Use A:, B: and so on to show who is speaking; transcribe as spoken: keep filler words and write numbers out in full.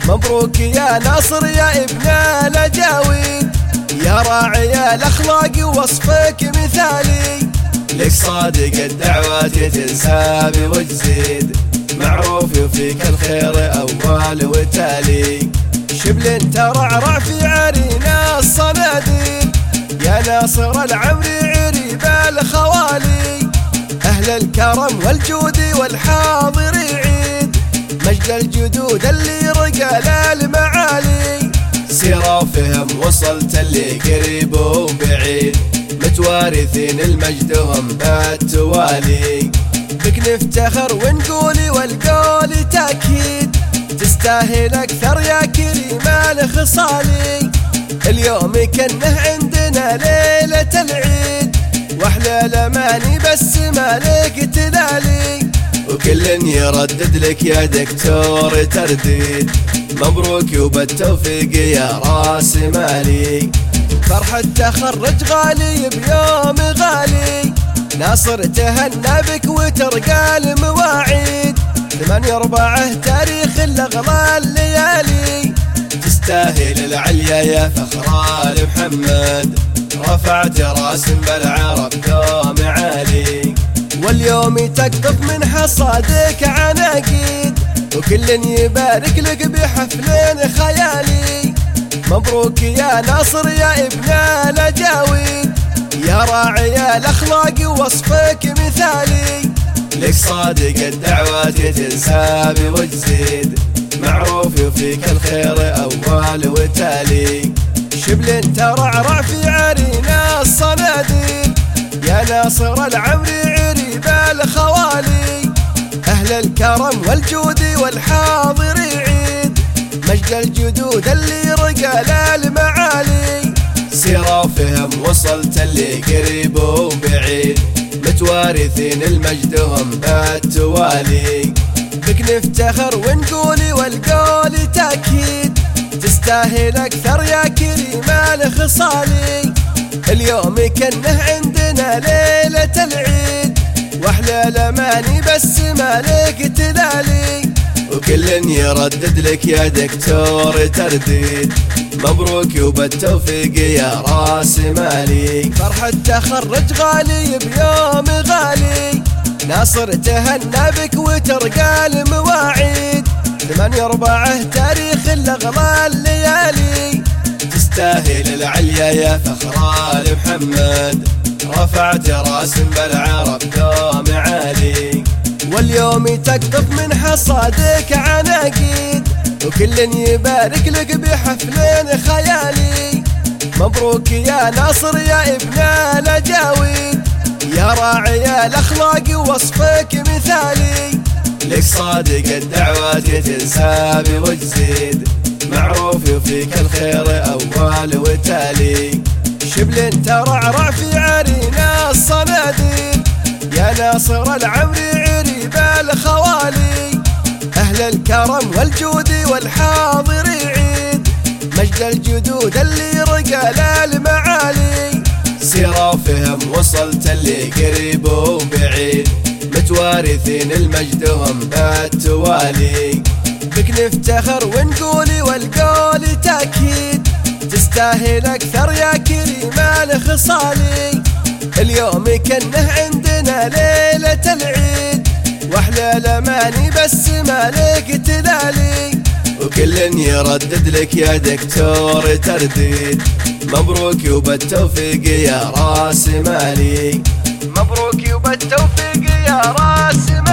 A: مبروك يا ناصر يا ابن الأجاويد، يا راعي الأخلاق ووصفك مثالي،
B: لك صادق الدعوات تنساب وتزيد، معروف فيك الخير أول وتالي،
A: شبل ترعرع في عرينا الصناديد، يا ناصر العمري عريب الخوالي، أهل الكرم والجود والحاضر يعيد، مجد الجدود اللي رقى المعالي،
B: سيرة وفهم وصلت اللي قريب وبعيد، متوارثين المجد هم بالتوالي،
A: بك نفتخر ونقول والقول تأكيد، تستاهل أكثر يا كريم الخصالي، اليوم كنه عندنا ليلة العيد، واحلى الأماني بس مالك تلالي،
B: وكل يردد لك يا دكتور ترديد، مبروك وبالتوفيق يا راس مالي،
A: فرحة تخرج غالي بيوم غالي، ناصر تهنى بك وترقى المواعيد، ثمانية أربعة تاريخ الأغلى الليالي،
B: تستاهل العليا يا فخر آل محمد، رفعت راس بالعرب دوم عالي،
A: واليوم تقطف من حصادك عناقيد، وكل يبارك لك بحفل خيالي، مبروك يا ناصر يا ابن الأجاويد، يا راعي الأخلاق ووصفك مثالي،
B: لك صادق الدعوات تنساب وتزيد، معروف فيك الخير أول وتالي،
A: شبل ترعرع في عرينا الصناديد، يا ناصر العمري عريب الخوالي، أهل الكرم والجود والحاضر يعيد، مجد الجدود اللي رقى المعالي،
B: سيرة وفهم وصلت اللي قريب وبعيد، متوارثين المجد هم بالتوالي،
A: بك نفتخر ونقول والقول تأكيد، تستاهل أكثر يا كريم الخصالي، اليوم كنه عندنا ليلة العيد، واحلى الأماني بس مالك تلالي،
B: وكل يردد لك يا دكتور ترديد، مبروك وبالتوفيق يا راس مالي،
A: فرحة تخرج غالي بيوم غالي، ناصر تهنى بك وترقى المواعيد، ثمانية أربعة تاريخ الأغلى الليالي،
B: تستاهل العليا يا فخر آل محمد، رفعت راس بالعرب دوم عالي،
A: واليوم تقطف من حصادك عناقيد، وكل يبارك لك بحفل خيالي، مبروك يا ناصر يا ابن الأجاويد، يا راعي الأخلاق ووصفك مثالي،
B: لك صادق الدعوات تنساب وتزيد، معروف فيك الخير أول وتالي،
A: شبل ترعرع في عرينا الصناديد، يا ناصر العمري عريب الخوالي، أهل الكرم والجود والحاضر يعيد، مجد الجدود اللي رقى المعالي،
B: سيرة وفهم وصلت اللي قريب وبعيد، متوارثين المجد هم بالتوالي،
A: بك نفتخر ونقول والقول تأكيد، تستاهل أكثر يا كريم الخصالي، اليوم كنه عندنا ليلة العيد، واحلى الأماني بس مالك تلالي،
B: وكل يردد لك يا دكتور ترديد، مبروك وبالتوفيق يا راس مالي،
A: مبروك وبالتوفيق يا راس مالي.